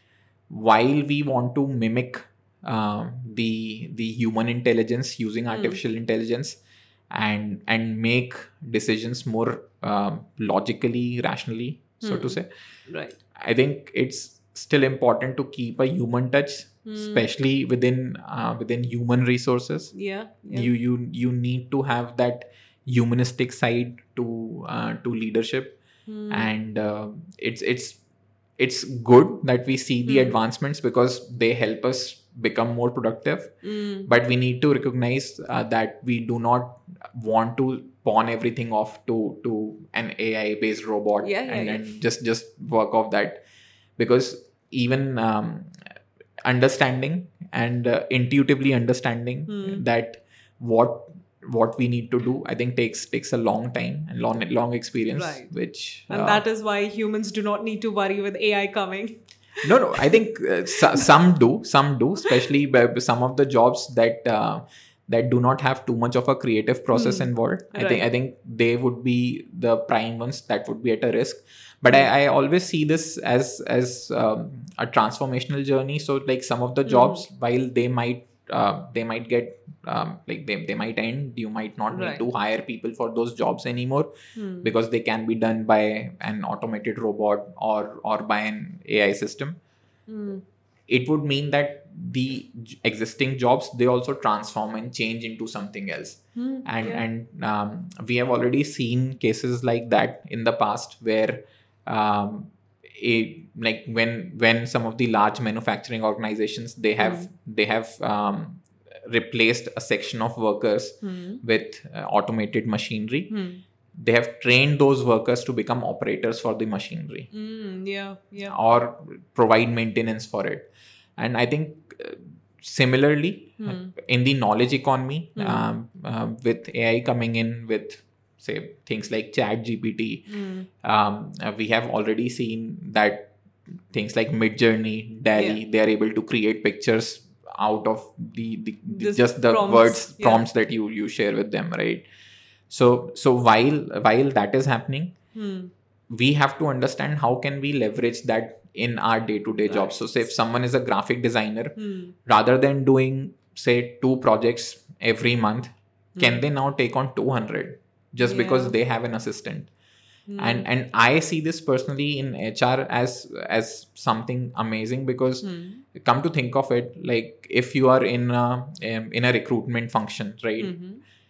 while we want to mimic uh, the the human intelligence using artificial mm. intelligence and and make decisions more uh, logically, rationally, so mm. to say, right? I think it's still important to keep a human touch. Mm. Especially within uh, within human resources, yeah, yeah, you you you need to have that humanistic side to uh, to leadership, mm. and uh, it's it's it's good that we see the mm. advancements because they help us become more productive. Mm. But we need to recognize uh, that we do not want to pawn everything off to to an A I based robot yeah, yeah, and, yeah. and just just work off that, because even um, understanding and uh, intuitively understanding hmm. that what what we need to do, I think takes takes a long time and long long experience, right. which and uh, that is why humans do not need to worry with A I coming. no no I think uh, so, some do some do especially by some of the jobs that uh, that do not have too much of a creative process hmm. involved. Right. I think I think they would be the prime ones that would be at a risk. But I, I always see this as as um, a transformational journey. So like some of the jobs, mm. while they might uh, they might get um, like they, they might end, you might not right. need to hire people for those jobs anymore mm. because they can be done by an automated robot or or by an A I system. Mm. It would mean that the existing jobs, they also transform and change into something else. Mm. And yeah. and um, we have already seen cases like that in the past where Um, a, like when when some of the large manufacturing organizations they have mm. they have um, replaced a section of workers mm. with uh, automated machinery. Mm. They have trained those workers to become operators for the machinery, mm, yeah, yeah, or provide maintenance for it. And I think uh, similarly mm. in the knowledge economy, mm. um, uh, with A I coming in with say things like Chat G P T, mm. um, uh, we have already seen that things like Midjourney, DALL-E, yeah. they are able to create pictures out of the, the, the just the prompts, words yeah. prompts that you you share with them, right? So so while while that is happening, mm. we have to understand how can we leverage that in our day-to-day right. jobs. So say if someone is a graphic designer, mm. rather than doing say two projects every month, mm. can they now take on two hundred? Just yeah. because they have an assistant. Mm. And and I see this personally in H R as as something amazing because mm. come to think of it, like if you are in a um, in a recruitment function, right? Mm-hmm.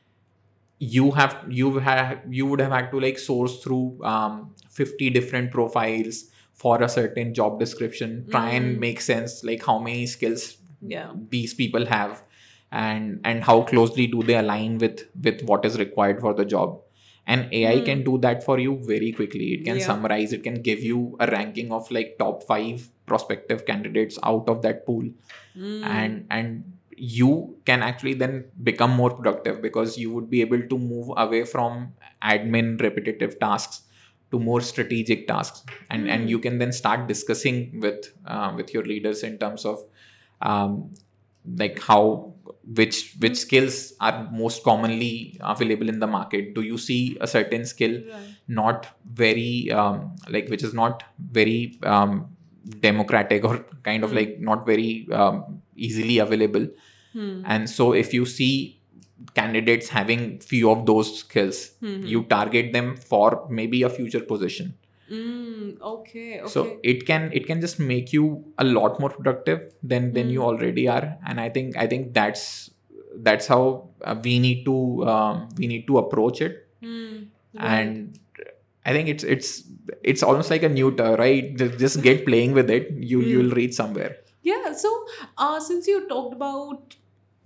You have you have you would have had to like source through um, fifty different profiles for a certain job description, try mm. and make sense like how many skills yeah. these people have. And and how closely do they align with with what is required for the job. And A I mm. can do that for you very quickly. It can yeah. summarize, it can give you a ranking of like top five prospective candidates out of that pool. Mm. And and you can actually then become more productive because you would be able to move away from admin repetitive tasks to more strategic tasks. And mm. and you can then start discussing with uh, with your leaders in terms of um, like how which which skills are most commonly available in the market. Do you see a certain skill right. not very um, like which is not very um, democratic or kind of mm. like not very um, easily available, mm. and so if you see candidates having few of those skills, mm-hmm. you target them for maybe a future position. Mm, okay, okay. So it can it can just make you a lot more productive than than mm. you already are. And I think I think that's that's how uh, we need to um, we need to approach it. Mm, right. And I think it's it's it's almost like a neuter, right? Just, just get playing with it. You Mm. you'll reach somewhere. Yeah. So, uh, since you talked about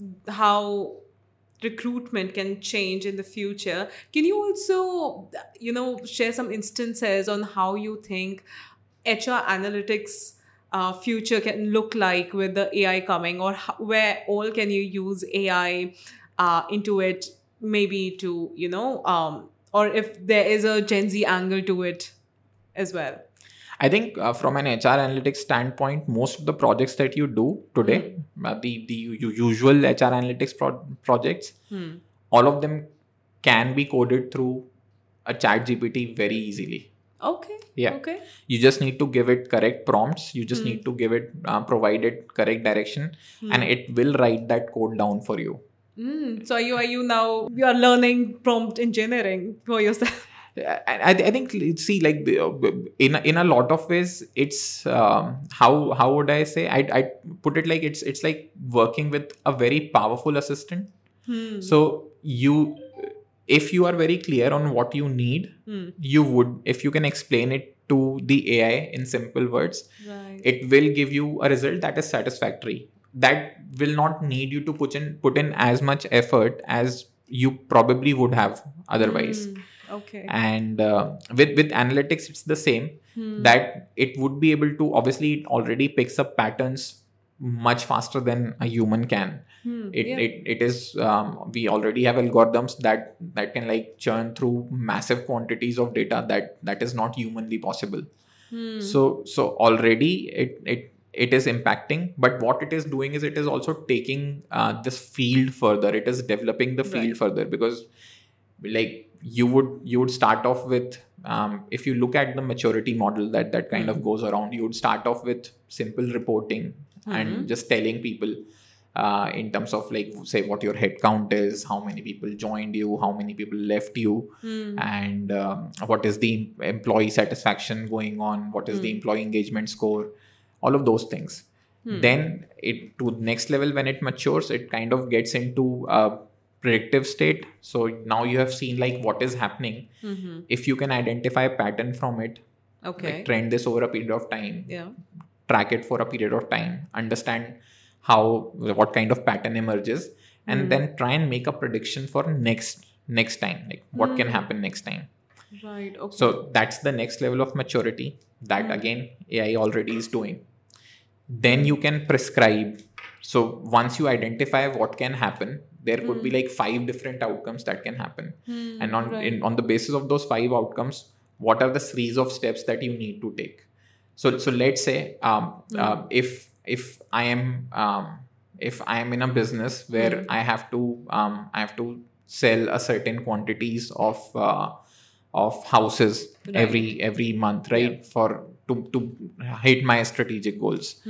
how recruitment can change in the future, can you also, you know, share some instances on how you think H R analytics uh, future can look like with the A I coming, or how, where all can you use A I uh, into it, maybe to, you know, um, or if there is a Gen Z angle to it as well? I think uh, from an H R analytics standpoint, most of the projects that you do today, uh, the the u- usual H R analytics pro- projects, Hmm. all of them can be coded through a chat G P T very easily. Okay. Yeah. Okay. You just need to give it correct prompts. You just need to give it, uh, provide it correct direction, and it will write that code down for you. Mm. So are you are you now you are learning prompt engineering for yourself? I, I think see like the- in a- in a lot of ways it's um, how how would I say I I put it like it's it's like working with a very powerful assistant. So you if you are very clear on what you need, you would if you can explain it to the A I in simple words, Right. it will give you a result that is satisfactory. That will not need you to put in put in as much effort as you probably would have otherwise. Okay. And uh, with with analytics it's the same, that it would be able to obviously it already picks up patterns much faster than a human can. it, yeah. it it is um, we already have algorithms that that can like churn through massive quantities of data that that is not humanly possible. So so already it it it is impacting, but what it is doing is it is also taking uh, this field further. It is developing the field Right. further, because like you would you would start off with um, if you look at the maturity model that that kind of goes around, you would start off with simple reporting and just telling people uh, in terms of like say what your head count is, how many people joined you, how many people left you, and um, what is the employee satisfaction going on, what is the employee engagement score, all of those things. Then it to next level, when it matures, it kind of gets into a predictive state. So now you have seen like what is happening. If you can identify a pattern from it, Okay. like trend this over a period of time, Yeah. track it for a period of time, understand how what kind of pattern emerges, and then try and make a prediction for next next time, like what can happen next time. Right. Okay. So that's the next level of maturity that again A I already is doing. Then you can prescribe. So once you identify what can happen, there could be like five different outcomes that can happen, and on right. in, on the basis of those five outcomes, what are the series of steps that you need to take? So so let's say um, uh, if if I am um, if I am in a business where I have to um, I have to sell a certain quantities of uh, of houses every every month, right? For to to hit my strategic goals.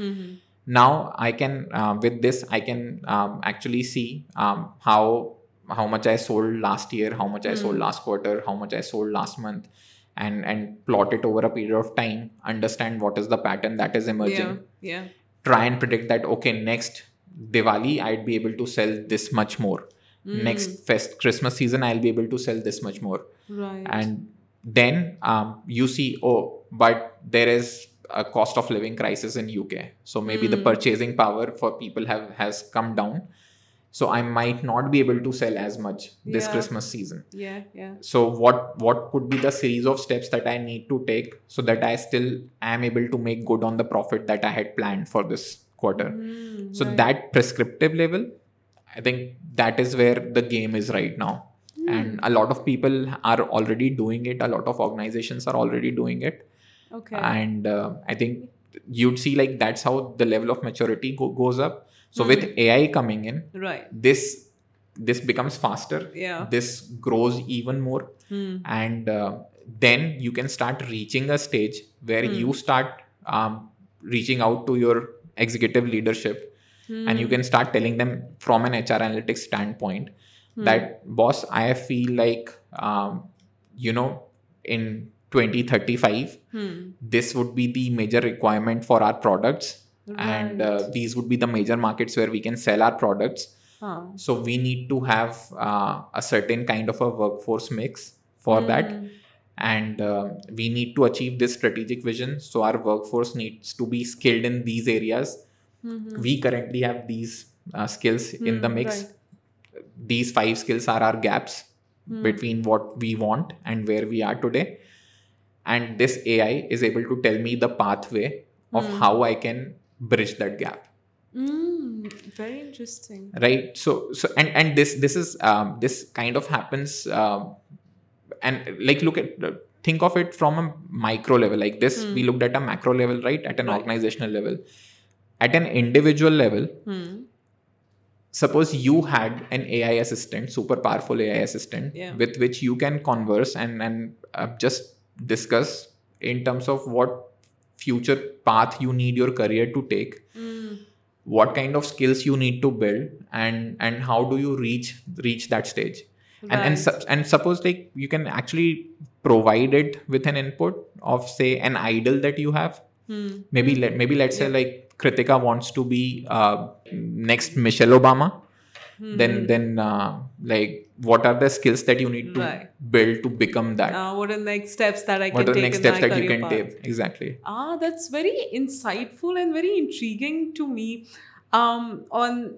Now I can uh, with this I can um, actually see um, how how much I sold last year, how much I sold last quarter, how much I sold last month, and and plot it over a period of time, understand what is the pattern that is emerging, Yeah. Yeah. try and predict that okay, next Diwali I'd be able to sell this much more, next fest Christmas season I'll be able to sell this much more. Right. And then um, you see, oh, but there is a cost of living crisis in U K, so maybe the purchasing power for people have has come down, so I might not be able to sell as much this Yeah. Christmas season. Yeah. Yeah. So what what could be the series of steps that I need to take so that I still am able to make good on the profit that I had planned for this quarter? So that prescriptive level, I think that is where the game is right now. And a lot of people are already doing it. A lot of organizations are already doing it. Okay. And uh, I think you'd see like that's how the level of maturity go- goes up. So with A I coming in, Right. this this becomes faster. Yeah. This grows even more, and uh, then you can start reaching a stage where you start um, reaching out to your executive leadership, and you can start telling them from an H R analytics standpoint that, boss, I feel like um, you know in twenty thirty-five this would be the major requirement for our products, and uh, these would be the major markets where we can sell our products. Huh. So we need to have uh, a certain kind of a workforce mix for that. And uh, we need to achieve this strategic vision. So our workforce needs to be skilled in these areas. We currently have these uh, skills in the mix. Right. These five skills are our gaps between what we want and where we are today. And this A I is able to tell me the pathway of how I can bridge that gap. Mm, very interesting. Right. So, so and and this this is um, this kind of happens. Um, and like look at think of it from a micro level like this. We looked at a macro level, right? At an Right. organizational level, at an individual level. Suppose you had an A I assistant, super powerful A I assistant, Yeah. with which you can converse and and uh, just discuss in terms of what future path you need your career to take, what kind of skills you need to build, and and how do you reach reach that stage. And and, Right. su- and suppose like you can actually provide it with an input of say an idol that you have. Maybe let maybe let's say like Kritika wants to be uh, next Michelle Obama. Then then uh, like what are the skills that you need to Right. build to become that? Uh, what are the next steps that I what can are the take next in steps my that you career can path? take? Exactly. Ah, that's very insightful and very intriguing to me. Um, on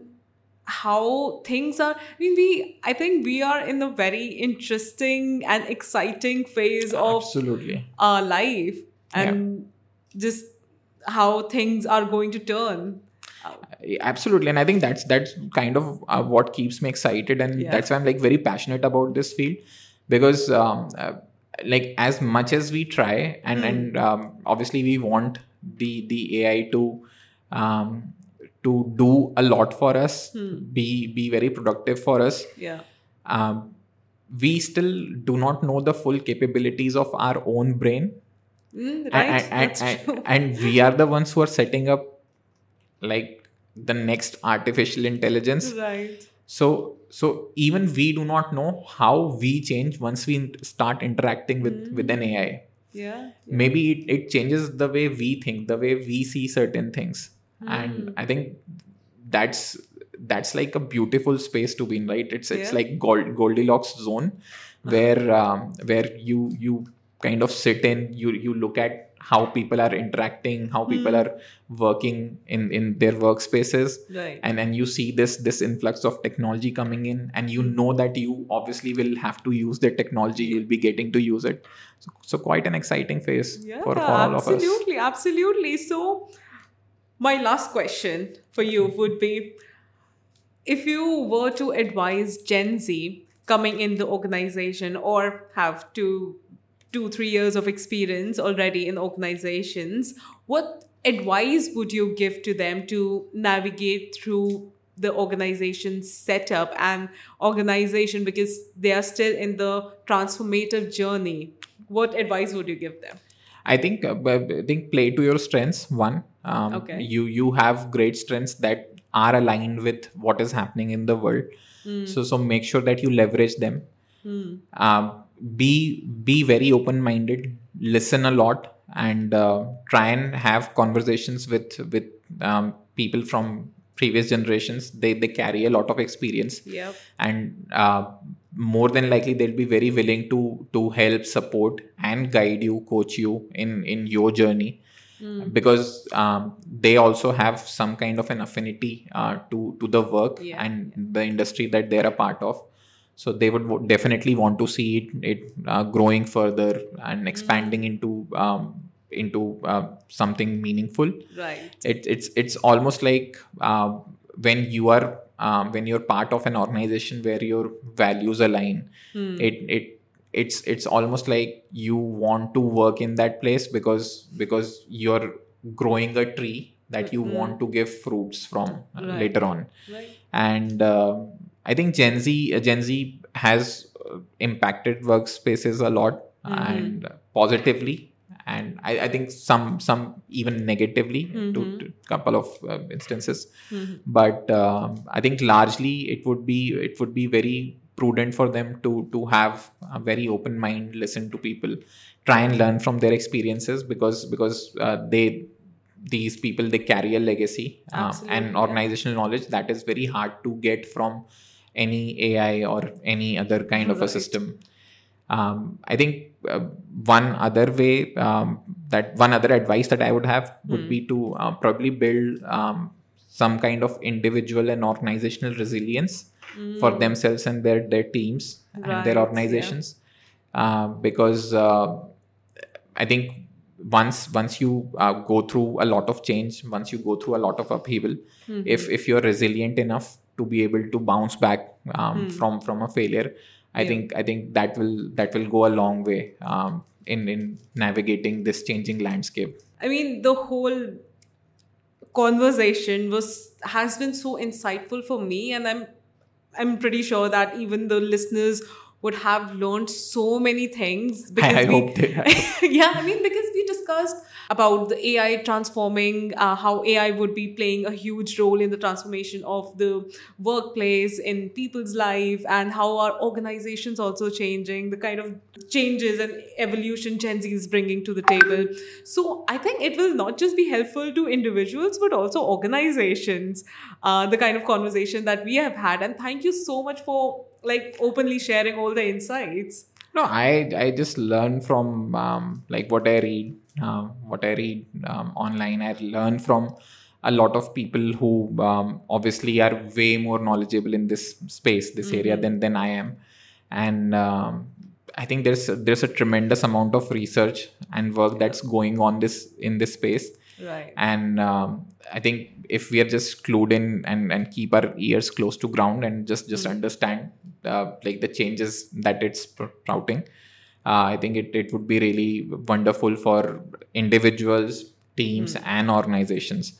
how things are. I mean, we. I think we are in a very interesting and exciting phase of Absolutely. our life, and just how things are going to turn. Absolutely. And I think that's that's kind of uh, what keeps me excited, and Yeah. that's why I'm like very passionate about this field, because um, uh, like as much as we try and and um, obviously we want the the A I to um, to do a lot for us, be be very productive for us. Yeah. um, we still do not know the full capabilities of our own brain. Mm, And- right. and, and, that's and, true. and we are the ones who are setting up like the next artificial intelligence. Right. So so even we do not know how we change once we start interacting with with an A I. Yeah. Maybe it, it changes the way we think, the way we see certain things. And I think that's that's like a beautiful space to be in, right? It's it's Yeah. like Gold, Goldilocks zone, where um, where you you kind of sit in, you you look at how people are interacting, how people are working in in their workspaces. Right. And then you see this this influx of technology coming in, and you know that you obviously will have to use the technology, you'll be getting to use it. So, so quite an exciting phase Yeah, for, for all of us. absolutely, absolutely. So, my last question for you would be, if you were to advise Gen Z coming in the organization or have two, two, three years of experience already in organizations, what advice would you give to them to navigate through the organization setup and organization, because they are still in the transformative journey? What advice would you give them? I think uh, b- I think play to your strengths. One, um, Okay. you you have great strengths that are aligned with what is happening in the world. So so make sure that you leverage them. Um, be be very open minded. Listen a lot, and uh, try and have conversations with with um, people from previous generations. They they carry a lot of experience. Yep. And uh, more than likely they'll be very willing to to help, support, and guide you, coach you in in your journey, because um, they also have some kind of an affinity uh, to to the work Yeah. and the industry that they're a part of. So they would wo- definitely want to see it, it uh, growing further and expanding into um, into uh, something meaningful. Right. It, it's it's almost like uh, when you are um, when you're part of an organization where your values align. It it it's it's almost like you want to work in that place because because you're growing a tree that you want to give fruits from uh, Right. later on. Right. And uh, I think Gen Z uh, Gen Z has uh, impacted workspaces a lot, and positively, and I, I think some some even negatively to, to couple of uh, instances. But um, I think largely it would be it would be very prudent for them to to have a very open mind, listen to people, try and learn from their experiences, because because uh, they these people, they carry a legacy um, and organizational yeah. knowledge that is very hard to get from any A I or any other kind right. of a system. Um, I think uh, one other way, um, that one other advice that I would have would mm. be to uh, probably build um, some kind of individual and organizational resilience mm. for themselves and their, their teams right. and their organizations. Yeah. Uh, because uh, I think once once you uh, go through a lot of change, once you go through a lot of upheaval, mm-hmm. if if you're resilient enough to be able to bounce back um, mm. from from a failure, I yeah. think I think that will that will go a long way um, in in navigating this changing landscape. I mean, the whole conversation was has been so insightful for me, and I'm I'm pretty sure that even the listeners would have learned so many things. Because I, I we, hope they have. Yeah, I mean, because we discussed about the A I transforming, uh, how A I would be playing a huge role in the transformation of the workplace, in people's life, and how our organizations also changing, the kind of changes and evolution Gen Z is bringing to the table. So I think it will not just be helpful to individuals, but also organizations, uh, the kind of conversation that we have had. And thank you so much for like openly sharing all the insights. No, I I just learn from um, like what I read, uh, what I read um, online. I learn from a lot of people who um, obviously are way more knowledgeable in this space, this mm-hmm. area than than I am, and um, I think there's there's a tremendous amount of research and work that's going on this in this space. Right. And um, I think if we are just clued in and, and keep our ears close to ground and just, just mm-hmm. understand uh, like the changes that it's sprouting, uh, I think it, it would be really wonderful for individuals, teams, mm-hmm. and organizations.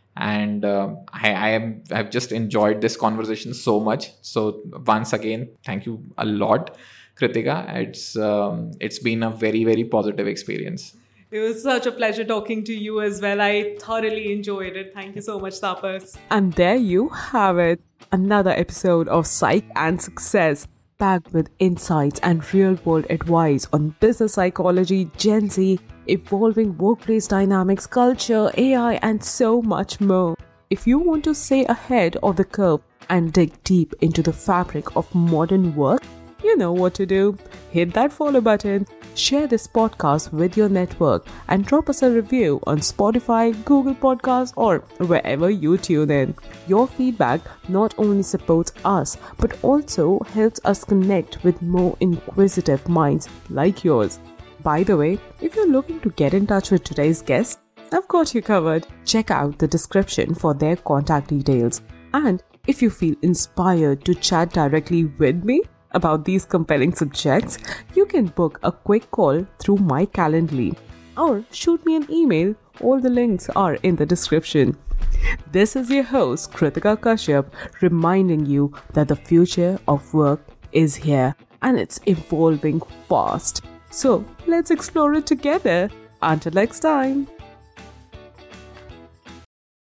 And uh, I, I am I've just enjoyed this conversation so much. So once again, thank you a lot, Kritika. It's um, it's been a very, very positive experience. It was such a pleasure talking to you as well. I thoroughly enjoyed it. Thank you so much, Tapas. And there you have it. Another episode of Psych and Success, packed with insights and real-world advice on business psychology, Gen Z, evolving workplace dynamics, culture, A I, and so much more. If you want to stay ahead of the curve and dig deep into the fabric of modern work, you know what to do. Hit that follow button, share this podcast with your network, and drop us a review on Spotify, Google Podcasts, or wherever you tune in. Your feedback not only supports us, but also helps us connect with more inquisitive minds like yours. By the way, if you're looking to get in touch with today's guest, I've got you covered. Check out the description for their contact details. And if you feel inspired to chat directly with me about these compelling subjects, you can book a quick call through my Calendly or shoot me an email. All the links are in the description. This is your host, Kritika Kashyap, reminding you that the future of work is here and it's evolving fast. So let's explore it together. Until next time.